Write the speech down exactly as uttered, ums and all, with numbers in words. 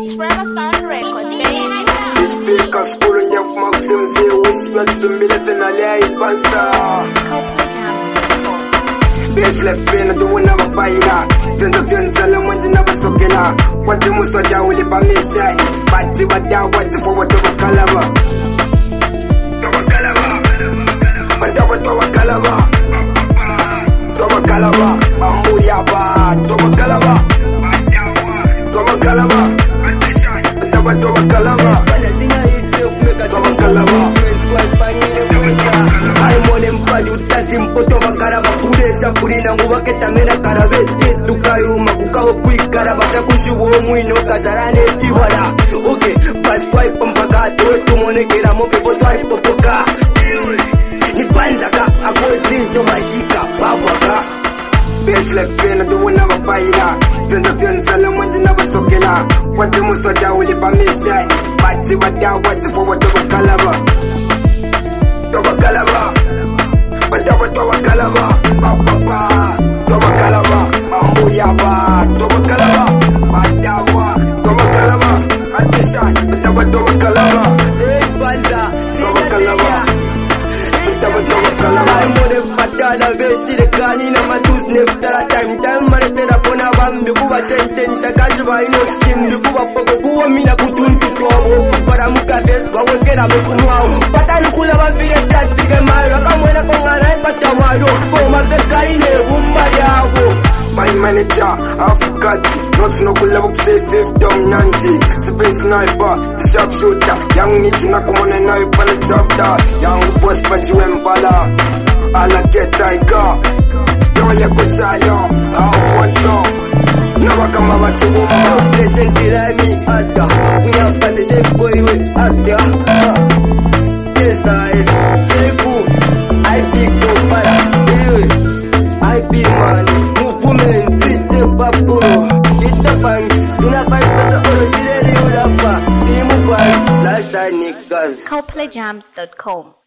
It's Forever Sound Record, baby. It's big as school and you've marked them say wish you to me left in a lay panza. Best left in the one of a baila. Send the fiance Salomon in a sokela. What you must watch out with a mission. But what down what for what of a calava. Toma calava. But what of a calava. Toma calava. Amuriaba. Toma calava. Toma calava. Toma toma calava. Toma calava. I'm on him, but you does him put over Caraba, Pudesha, Purina, Mubaketa, Mena, Carabe, Tukayu, Makuka, quick Carabata, Kushu, Wino, Casarane, Iwara. Okay, but why Pampaga, do it to Monekera, Moke, Potari, Popoka. Nipanzaka, a boy drink to my shika, Pavaka. Best left in the one of a baila. Send the fiance Salomon in a sokela. What you must watch out with a mission. But what down what for what of a calava. Toma calava, Toma toma calava, Papa, Toma calava, Mamuriaba, Toma calava, Madawa, Toma calava, Atishan, Toma toma calava, Toma calava, Toma toma calava. I'm on a patala, Bessie, the Canina, Matus, Neptala, time, time, Maratena, Ponabam, the Buba Chen, the Kajaba, no Sim, the Buba Poco, Mina Kutun, Paramuka, but we'll get up with now. But I could have been a cat to get my rock. I'm when I come and I got the wire. Oh, my Becarine, Umbariago. My manager, I've got not no good level, say fifth down Nanti. Space sniper, the sharpshooter. Young need to knock on and I put a chapter. Young boss, but you embala. I'll get tiger. Don't let go, Sayo. I'll want some. Never come over to me. I was present behind me. Ada, we have passage boy with Ada. Yes, guys, Jeku. I pick up para. I be man. Movement, sit papuro. It the banks. Soon I find the original Europa. Team banks. Last time niggas. Coplayjams dot com